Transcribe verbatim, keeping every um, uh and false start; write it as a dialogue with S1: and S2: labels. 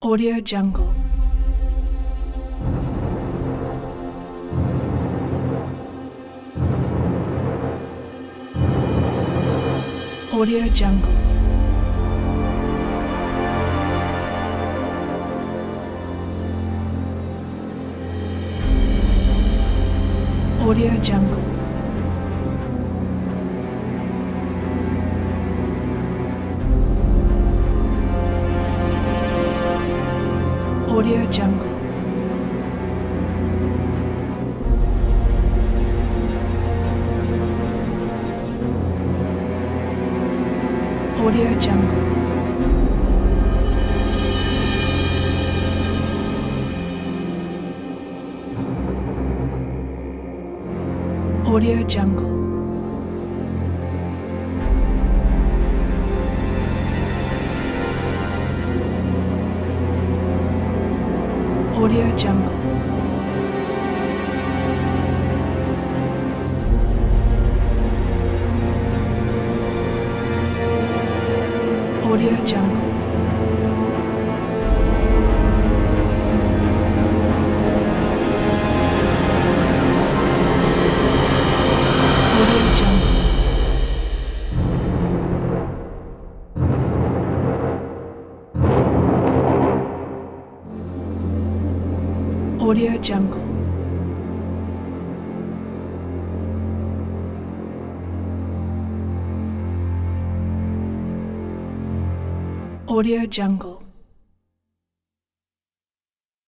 S1: Audio Jungle. Audio Jungle. Audio Jungle. Audio Jungle. Audio Jungle. Audio Jungle. Audio Jungle. Audio Jungle. Audio Jungle. Audio Jungle.